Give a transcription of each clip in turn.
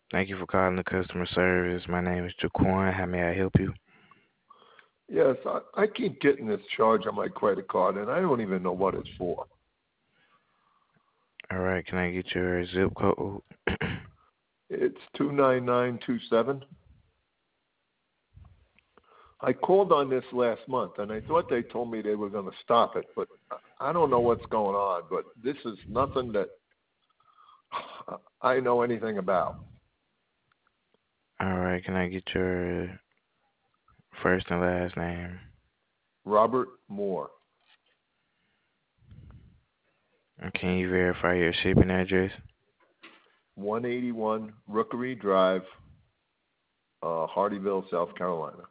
Thank you for calling the customer service. My name is Jaquan. How may I help you? Yes, I keep getting this charge on my credit card, and I don't even know what it's for. All right, can I get your zip code? It's 29927. I called on this last month, and I thought they told me they were going to stop it, but I don't know what's going on. But this is nothing that I know anything about. All right, can I get your first and last name? Robert Moore, And can you verify your shipping address? 181 Rookery Drive, Hardyville, South Carolina.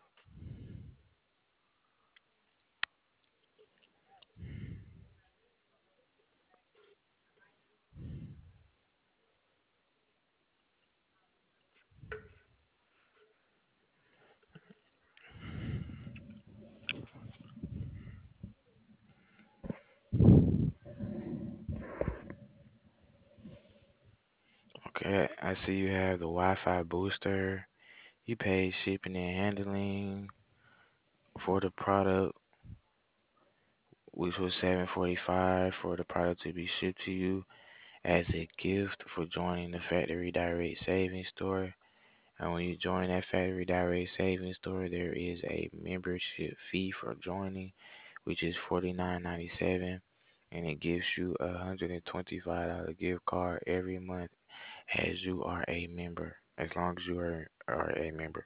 Okay, I see you have the Wi-Fi booster. You paid shipping and handling for the product, which was $7.45 for the product to be shipped to you as a gift for joining the Factory Direct Savings Store. And when you join that Factory Direct Savings Store, there is a membership fee for joining, which is $49.97, and it gives you a $125 gift card every month as you are a member, as long as you are a member.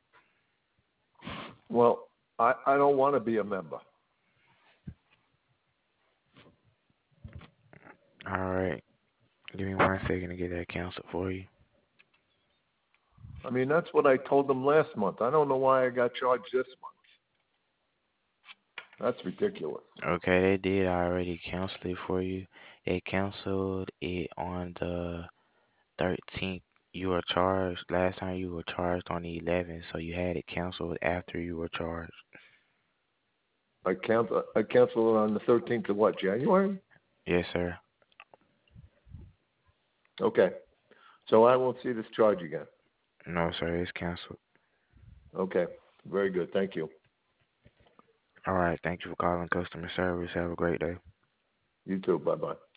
Well, I don't want to be a member. All right, give me 1 second to get that canceled for you. I mean, that's what I told them last month. I don't know why I got charged this month. That's ridiculous. Okay, they did already cancel it for you. They canceled it on the 13th. You were charged last time. You were charged on the 11th, so you had it canceled after you were charged. I canceled it on the 13th of what, January? Yes, sir. Okay. So I won't see this charge again. No, sir, it's canceled. Okay. Very good. Thank you. All right, thank you for calling customer service. Have a great day. You too. Bye-bye.